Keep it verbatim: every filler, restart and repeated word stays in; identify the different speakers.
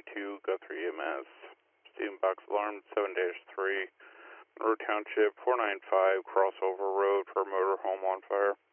Speaker 1: two, Guthrie E M S. Steven box alarm seven dash three, Monroe Township, four nine five, Crossover Road for a motor home on fire.